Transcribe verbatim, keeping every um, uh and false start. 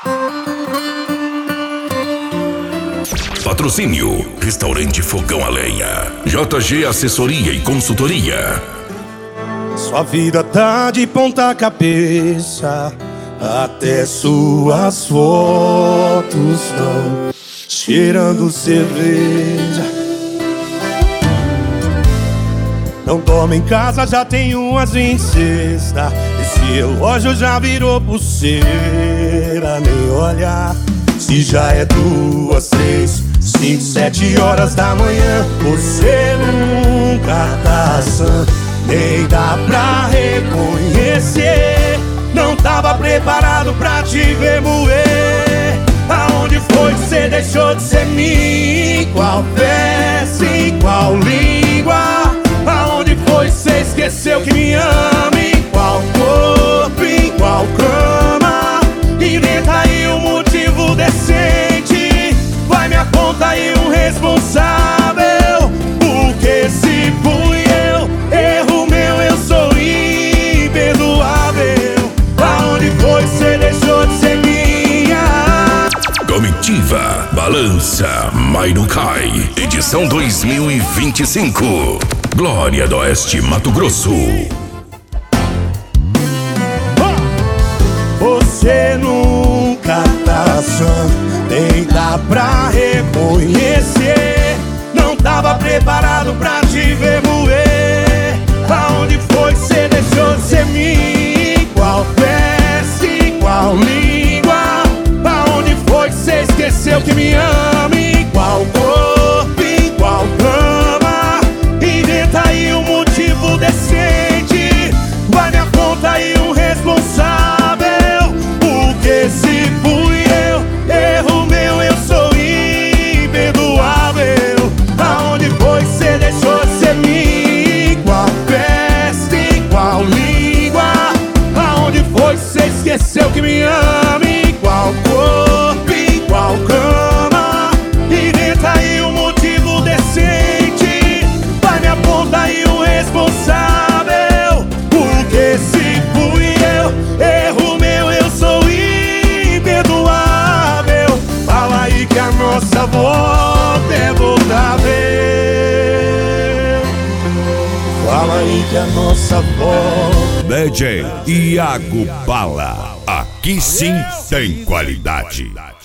Patrocínio: Restaurante Fogão a Lenha, J G Assessoria e Consultoria. Sua vida tá de ponta cabeça, até suas fotos estão cheirando cerveja. Não dorme em casa, já tem umas vinte e sexta. Esse relógio já virou pulseira. Nem olhar se já é duas, três, cinco, sete horas da manhã. Você nunca tá sã, nem dá pra reconhecer. Não tava preparado pra te ver moer. Aonde foi que você deixou de ser mim? Qual peça, em qual língua? Aonde foi que você esqueceu que me ama? Em qual corpo, em qual cama? Inventa aí um motivo decente. Vai me aponta aí um responsável. Porque se fui eu, erro meu, eu sou imperdoável. Aonde foi que você deixou de ser minha? Comitiva Balança, mas não cai. Edição dois mil e vinte e cinco. Glória do Oeste, Mato Grosso. Você nunca tá sã, nem dá pra reconhecer. Não tava preparado pra te ver moer. Aonde foi que você deixou de ser mim? Qual peça, em qual língua? Aonde foi que você esqueceu que me ama? Em qual corpo, em qual cama? Inventa aí um motivo decente. Vai me aponta aí um responsável. Porque se fui eu, erro meu, eu sou imperdoável. Aonde foi que você deixou de ser mim? Qual peça, em qual língua? Aonde foi que você esqueceu que me ama? Em qual corpo, em qual cama? Inventa aí um motivo decente. Vai me aponta aí um responsável. Porque se fui eu, erro meu, eu sou imperdoável. Fala aí que a nossa volta é voltável. Fala aí que a nossa volta. D J Iago Bala, aqui sim tem qualidade.